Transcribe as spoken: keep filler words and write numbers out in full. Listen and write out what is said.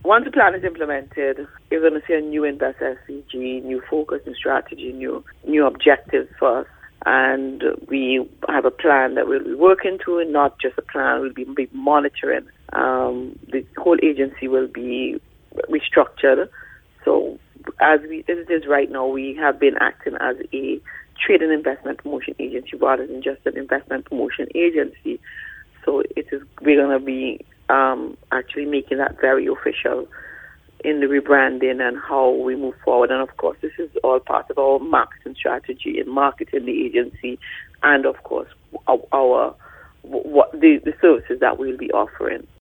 Once the plan is implemented, you're going to see a new Invest S C G, new focus and strategy, new new objectives for us. And we have a plan that we'll be working to, and not just a plan, we'll be, be monitoring. Um, the whole agency will be restructured. So as, we, as it is right now, we have been acting as a trade and investment promotion agency rather than just an investment promotion agency. So it is we're going to be um, actually making that very official in the rebranding and how we move forward. And of course, this is all part of our marketing strategy and marketing the agency, and of course, our, our what the, the services that we'll be offering.